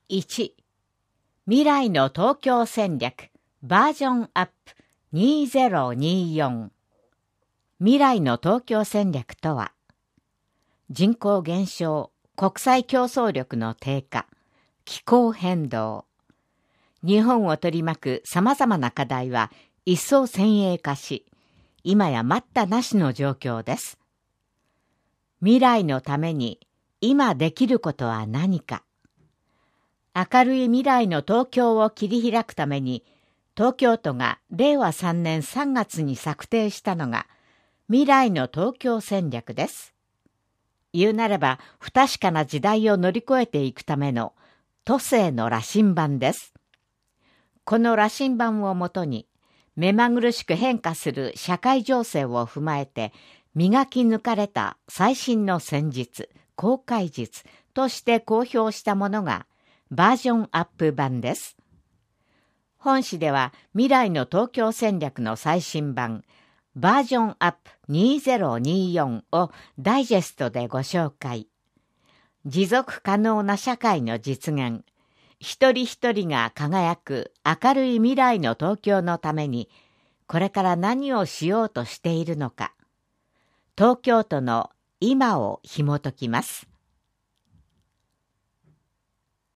1、未来の東京戦略バージョンアップ2024。未来の東京戦略とは、人口減少、国際競争力の低下、気候変動。日本を取り巻く様々な課題は一層先鋭化し、今や待ったなしの状況です。未来のために今できることは何か。明るい未来の東京を切り開くために、東京都が令和3年3月に策定したのが未来の東京戦略です。言うなれば不確かな時代を乗り越えていくための都政の羅針盤です。この羅針盤をもとに、目まぐるしく変化する社会情勢を踏まえて磨き抜かれた最新の戦術、公開術として公表したものがバージョンアップ版です。本誌では未来の東京戦略の最新版バージョンアップ2024をダイジェストでご紹介。持続可能な社会の実現、一人一人が輝く明るい未来の東京のために、これから何をしようとしているのか、東京都の今を紐解きます。